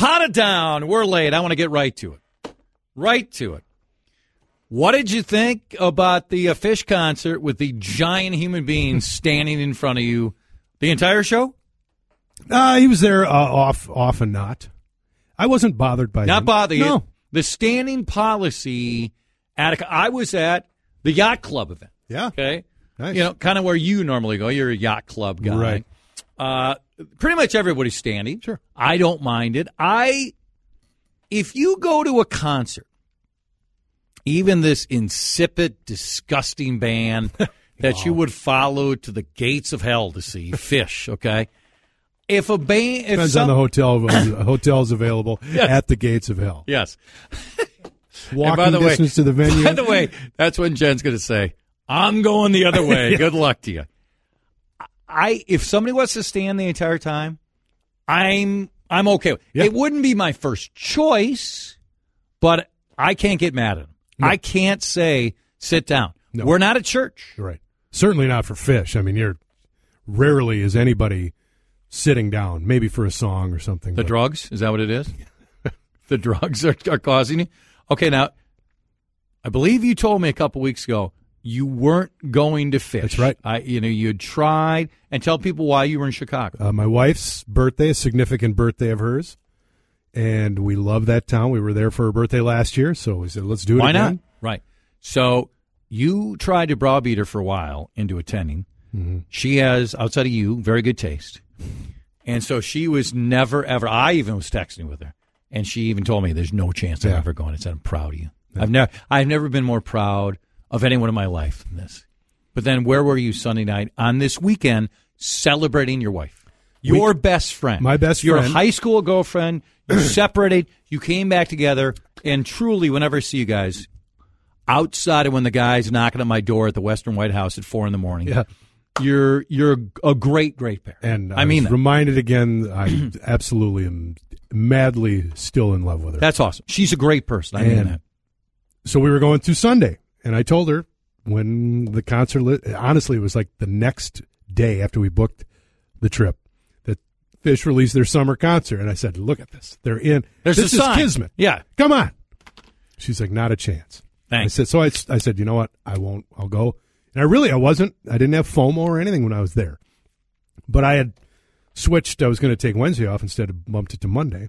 Pot it down. We're late. I want to get right to it. Right to it. What did you think about the Fish concert with the giant human being standing in front of you the entire show? He was there off and not. I wasn't bothered by Not him. bothered. No. The standing policy I was at the yacht club event. Yeah. Okay. Nice. You know, kind of where you normally go. You're a yacht club guy. Right. Pretty much everybody's standing. Sure. I don't mind it. If you go to a concert, even this insipid, disgusting band that you would follow to the gates of hell to see, Fish, okay? If a band... Depends on the hotels available at the gates of hell. Yes. Walking distance to the venue. By the way, that's when Jen's going to say, I'm going the other way. Good luck to you. If somebody wants to stand the entire time, I'm okay. Yeah. It wouldn't be my first choice, but I can't get mad at them. No. I can't say, sit down. No. We're not at church. You're right. Certainly not for Fish. I mean, rarely is anybody sitting down, maybe for a song or something. The drugs? Is that what it is? The drugs are causing you? Okay, now, I believe you told me a couple weeks ago you weren't going to Fish. That's right. You had tried, and tell people why you were in Chicago. My wife's birthday, a significant birthday of hers, and we love that town. We were there for her birthday last year, so we said, let's do it Why again. not? Right. So you tried to browbeat her for a while into attending. Mm-hmm. She has, outside of you, very good taste. And so she was never, ever, I even was texting with her, and she even told me there's no chance I'm ever going. I said, I'm proud of you. Yeah. I've never been more proud of anyone in my life than this. But then where were you Sunday night on this weekend celebrating your wife? Your best friend. My best Your friend. high school girlfriend. You separated. You came back together. And truly, whenever I see you guys, outside of when the guy's knocking at my door at the Western White House at 4 a.m, Yeah. you're a great pair. And I mean was reminded again, I absolutely am madly still in love with her. That's awesome. She's a great person. I mean that. So we were going through Sunday, and I told her when the concert, honestly, it was like the next day after we booked the trip, that Fish released their summer concert. And I said, look at this. They're in. There's this a is sign. Kismet. Yeah. Come on. She's like, not a chance. Thanks. I said, you know what? I won't. I'll go. And I wasn't. I didn't have FOMO or anything when I was there. But I had switched. I was going to take Wednesday off instead of bumped it to Monday.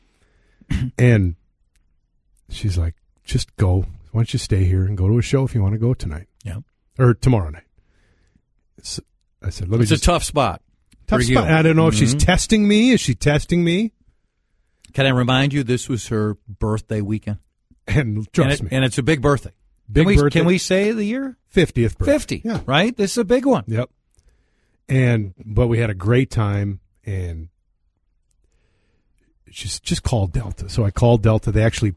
And she's like, just go. Why don't you stay here and go to a show if you want to go tonight? Yeah. Or tomorrow night. So I said, let me It's a tough spot. Tough for spot. you. I don't know if she's testing me. Is she testing me? Can I remind you, this was her birthday weekend? And trust me. And it's a big birthday. Big birthday. Can we say the year? 50th birthday. 50. Yeah. Right? This is a big one. Yep. But we had a great time, and she's just called Delta. So I called Delta.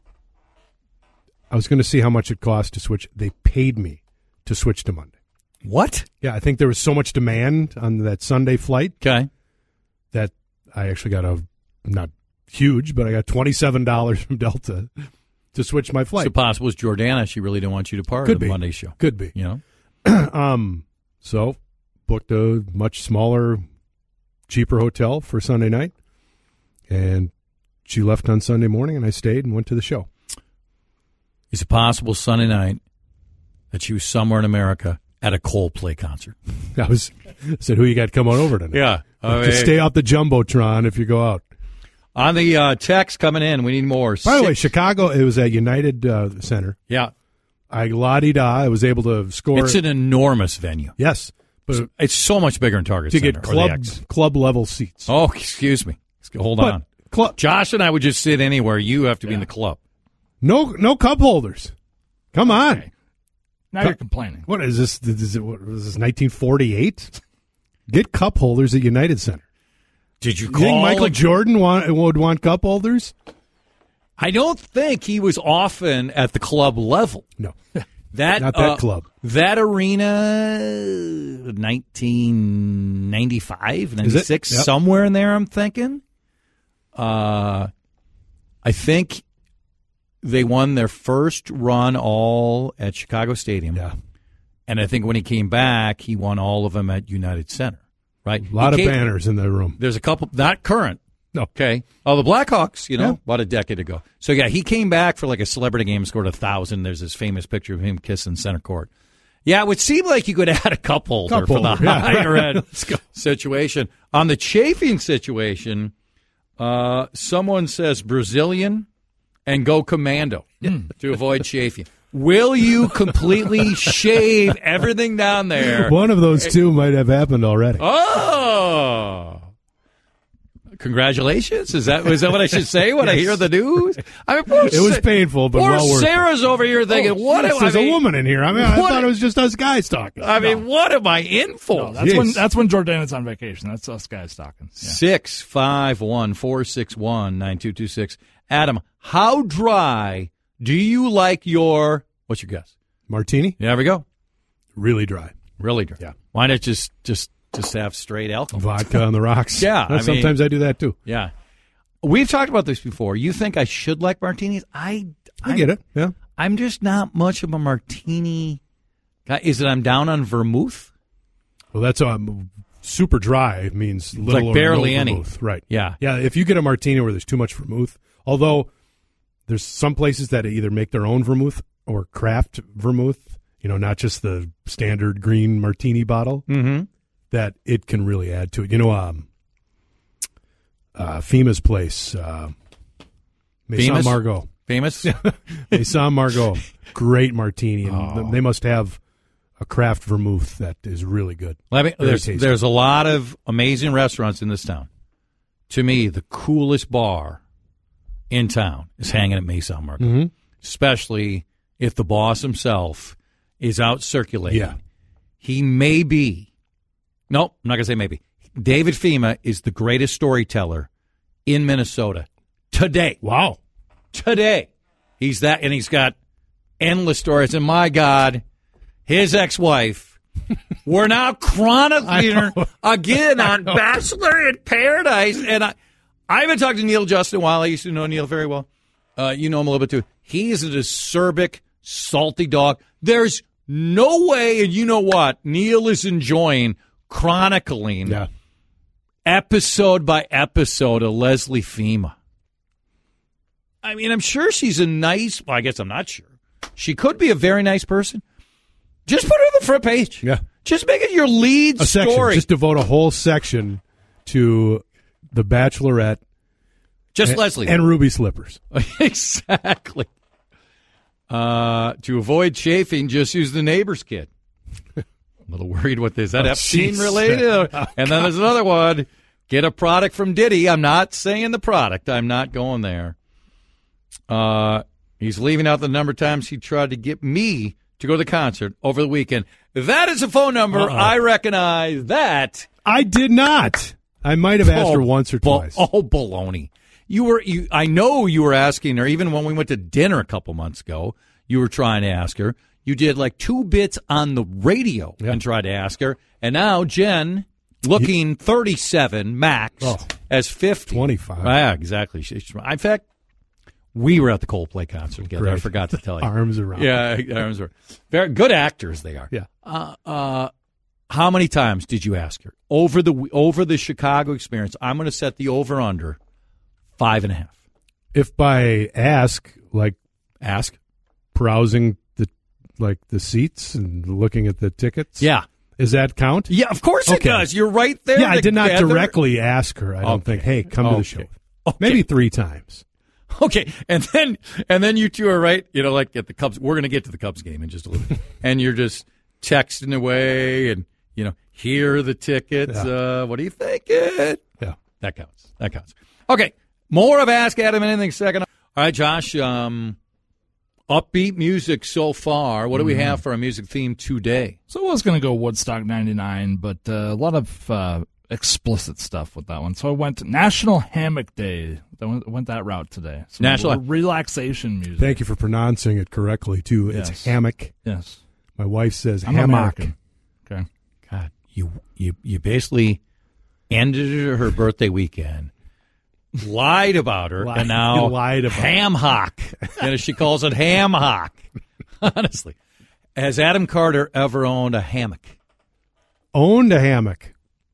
I was going to see how much it cost to switch. They paid me to switch to Monday. What? Yeah, I think there was so much demand on that Sunday flight Okay. that I actually got not huge, but I got $27 from Delta to switch my flight. So possible it's Jordana. She really didn't want you to part Could of the be. Monday show. Could be. You know? So booked a much smaller, cheaper hotel for Sunday night, and she left on Sunday morning, and I stayed and went to the show. Is it possible Sunday night that she was somewhere in America at a Coldplay concert? I said, who you got coming over tonight? Yeah. Just stay off the Jumbotron if you go out. On the text coming in, we need more. By the way, Chicago, it was at United Center. Yeah. La-di-da, I was able to score. It's an enormous venue. Yes. But It's so much bigger than Target to Center. get club level seats. Oh, excuse me. Hold on. Josh and I would just sit anywhere. You have to be in the club. No cup holders. Come on. Okay. Now you're complaining. What is this? What was this, 1948? Get cup holders at United Center. Did you You call? think Michael Jordan would want cup holders? I don't think he was often at the club level. No. Not that club. That arena, 1995, 96, Yep. somewhere in there, I'm thinking. I think they won their first run all at Chicago Stadium. Yeah. And I think when he came back, he won all of them at United Center. Right? A lot of banners in the room. There's a couple, not current, No. Okay. Oh, the Blackhawks, about a decade ago. So, yeah, he came back for like a celebrity game, scored 1,000. There's this famous picture of him kissing center court. Yeah, it would seem like you could add a cup holder for the higher end situation. On the chafing situation, someone says Brazilian and go commando to avoid chafing. Will you completely shave everything down there? One of those two might have happened already. Oh. Congratulations! Is that what I should say when I hear the news? I mean, it was painful, but poor well worth Sarah's over here thinking, "What? There's a woman in here." I mean, I thought it was just us guys talking. I mean, what am I in for? No, that's when Jordana's on vacation. That's us guys talking. Yeah. 651-461-9226. Adam, how dry do you like your? What's your guess? Martini? There we go. Really dry. Really dry. Yeah. Why not just have straight alcohol? Vodka on the rocks. Yeah. Sometimes I do that too. Yeah. We've talked about this before. You think I should like martinis? I get it. Yeah. I'm just not much of a martini guy. Is it I'm down on vermouth? Well, that's super dry means little like barely or no any. vermouth. Right. Yeah. Yeah. If you get a martini where there's too much vermouth, although there's some places that either make their own vermouth or craft vermouth, not just the standard green martini bottle. Mm-hmm. That it can really add to it. FEMA's place, Maison Margot. Famous? Maison Margot. Great martini. And they must have a craft vermouth that is really good. There's a lot of amazing restaurants in this town. To me, the coolest bar in town is hanging at Maison Margot, especially if the boss himself is out circulating. Yeah. He may be. Nope, I'm not going to say maybe. David FEMA is the greatest storyteller in Minnesota today. Wow. Today. He's that, and he's got endless stories. And my God, his ex-wife, we're now chronicling her again on Bachelor in Paradise. And I haven't talked to Neil Justin in a while. I used to know Neil very well. You know him a little bit too. He's an acerbic, salty dog. There's no way, and you know what? Neil is enjoying chronicling episode by episode of Leslie FEMA. I mean, I'm sure she's I guess I'm not sure. She could be a very nice person. Just put her on the front page. Yeah. Just make it your lead story. Section. Just devote a whole section to the Bachelorette. Just Leslie. And Ruby Slippers. Exactly. To avoid chafing, just use the neighbor's kid. A little worried with this. Is that Epstein related? And then there's another one. Get a product from Diddy. I'm not saying the product. I'm not going there. He's leaving out the number of times he tried to get me to go to the concert over the weekend. That is a phone number. I recognize that. I did not. I might have asked her once or twice. Baloney. I know you were asking her, even when we went to dinner a couple months ago, you were trying to ask her. You did like 2 bits on the radio and tried to ask her. And now Jen, looking 37 max, as 50. 25. Yeah, exactly. In fact, we were at the Coldplay concert together. Great. I forgot to tell you. Arms around. Yeah, arms around. Very good actors they are. Yeah. How many times did you ask her? Over the Chicago experience, I'm going to set the over-under 5.5. If by ask, browsing the seats and looking at the tickets? Yeah. Does that count? Yeah, of course it does. You're right there. Yeah, I did not directly ask her. I don't think, hey, come to the show. Okay. Maybe 3 times. Okay, and then you two are right, like at the Cubs. We're going to get to the Cubs game in just a little bit. And you're just texting away and, here are the tickets. Yeah. What are you thinking? Yeah. That counts. Okay, more of Ask Adam in anything second. All right, Josh, upbeat music so far. What do we have for our music theme today? So I was going to go Woodstock 99, but a lot of explicit stuff with that one. So I went National Hammock Day. I went that route today. So National relaxation music. Thank you for pronouncing it correctly, too. Yes. It's hammock. Yes. My wife says I'm hammock. American. Okay. God, you basically ended her birthday weekend, lied about her, and now lied about ham hock. She calls it ham hock. Honestly. Has Adam Carter ever owned a hammock? Owned a hammock.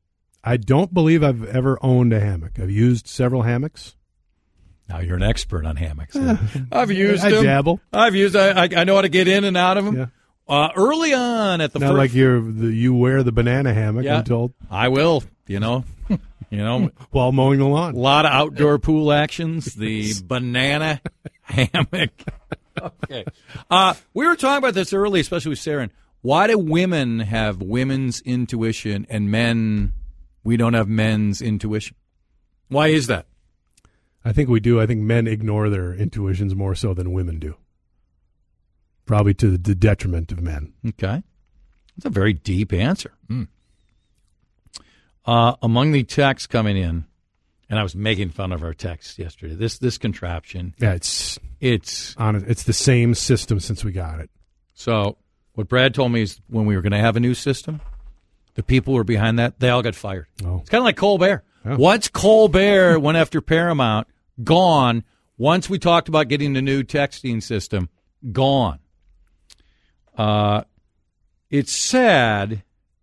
I don't believe I've ever owned a hammock. I've used several hammocks. Now you're an expert on hammocks. I've used I them. dabble. I know how to get in and out of them. Yeah. Early on at the Not first, like you wear the banana hammock. Yeah. I'm told. I will. While mowing the lawn. A lot of outdoor pool actions. The banana hammock. Okay. We were talking about this early, especially with Sarah. Why do women have women's intuition and men, we don't have men's intuition? Why is that? I think we do. I think men ignore their intuitions more so than women do. Probably to the detriment of men. Okay. That's a very deep answer. Among the texts coming in, and I was making fun of our text yesterday, this contraption. Yeah, it's honest. It's the same system since we got it. So what Brad told me is when we were going to have a new system, the people who were behind that, they all got fired. Oh. It's kind of like Colbert. Yeah. Once Colbert went after Paramount, gone. Once we talked about getting the new texting system, gone. It's sad.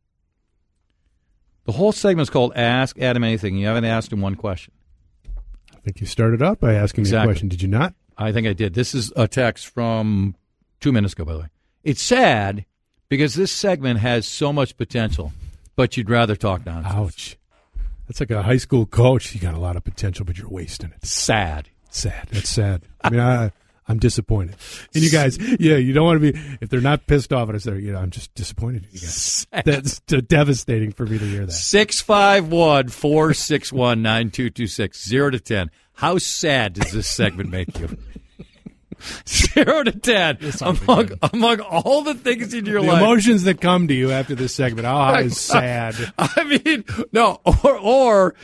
The whole segment is called Ask Adam Anything. You haven't asked him one question. I think you started out by asking me a question. Did you not? I think I did. This is a text from 2 minutes ago, by the way. It's sad because this segment has so much potential, but you'd rather talk nonsense. Ouch. That's like a high school coach. You got a lot of potential, but you're wasting it. Sad. That's sad. I mean, I'm disappointed. And you guys, you don't want to be, if they're not pissed off at us, I'm just disappointed in you guys. That's devastating for me to hear that. 651-461-9226, 0 to 10. How sad does this segment make you? 0 to 10. Among all the things in your life. The emotions that come to you after this segment. How high is sad? I mean, no, or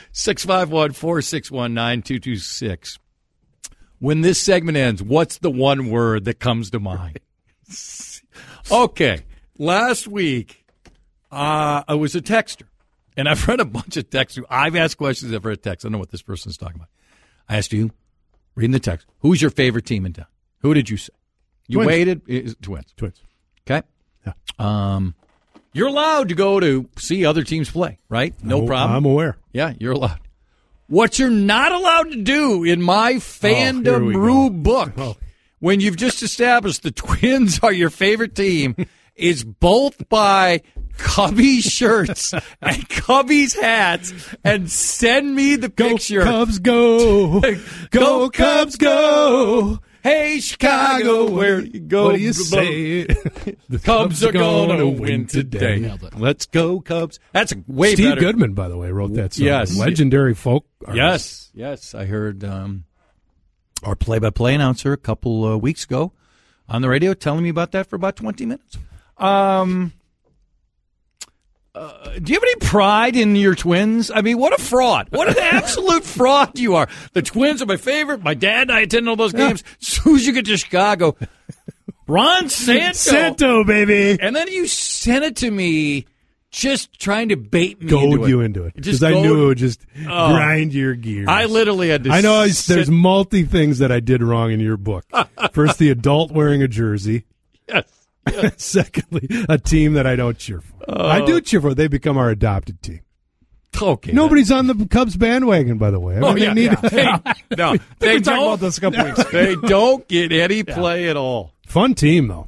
651-461-9226. When this segment ends, what's the one word that comes to mind? Okay, last week, I was a texter, and I've read a bunch of texts. I've asked questions, I've read texts. I don't know what this person's talking about. I asked you, reading the text, who's your favorite team in town? Who did you say? You Twins. waited? Twins. Okay. Yeah. You're allowed to go to see other teams play, right? No problem. I'm aware. Yeah, you're allowed. What you're not allowed to do in my fandom rube book, when you've just established the Twins are your favorite team, is both buy Cubbies shirts and Cubbies hats and send me the picture. Go Cubs, go. Go Cubs, go. Hey, Chicago, where do you go? What do you say? The Cubs are going to win today. Let's go, Cubs. That's a way Steve better. Goodman, by the way, wrote that song. Yes. Legendary folk artist. Yes. I heard our play-by-play announcer a couple weeks ago on the radio telling me about that for about 20 minutes. Do you have any pride in your Twins? I mean, what a fraud. What an absolute fraud you are. The Twins are my favorite. My dad and I attended all those games. As soon as you get to Chicago, Ron Santo, baby. And then you sent it to me just trying to bait me goad you into it. Because I knew it would just grind your gears. I literally had to I know there's multi things that I did wrong in your book. First, the adult wearing a jersey. Yes. Secondly, a team that I don't cheer for. I do cheer for. They become our adopted team. Okay. Nobody's on the Cubs bandwagon, by the way. They They don't. talked about this a couple weeks ago. They don't get any play at all. Fun team, though.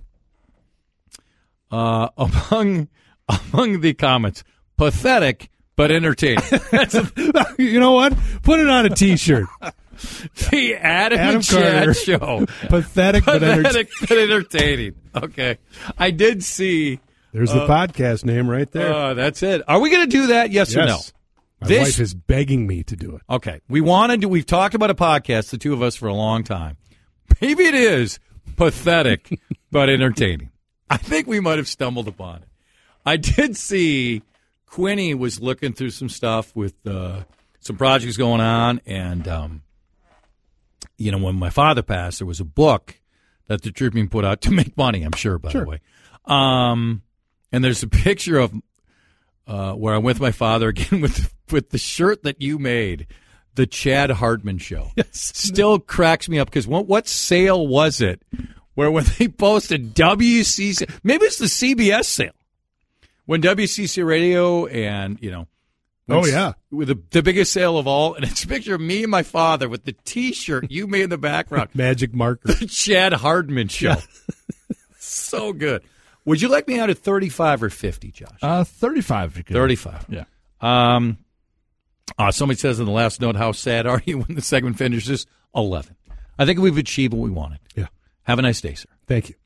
Among the comments, pathetic but entertaining. You know what? Put it on a T-shirt. The Adam and Chad Show. Pathetic but entertaining. Okay. I did see. There's the podcast name right there. That's it. Are we going to do that? Yes or no? My wife is begging me to do it. Okay. We've talked about a podcast, the two of us, for a long time. Maybe it is pathetic but entertaining. I think we might have stumbled upon it. I did see Quinny was looking through some stuff with some projects going on, and when my father passed, there was a book that the Tribune put out to make money, I'm sure, by the way. And there's a picture of where I'm with my father again with the shirt that you made, the Chad Hartman Show. Yes. Still cracks me up because what sale was it where when they posted WCC, maybe it's the CBS sale, when WCC Radio and, Oh, yeah. With the biggest sale of all, and it's a picture of me and my father with the T-shirt you made in the background. Magic marker. The Chad Hardman show. Yeah. So good. Would you like me out at 35 or 50, Josh? 35 if you could. 35. Yeah. Somebody says in the last note, how sad are you when the segment finishes? 11. I think we've achieved what we wanted. Yeah. Have a nice day, sir. Thank you.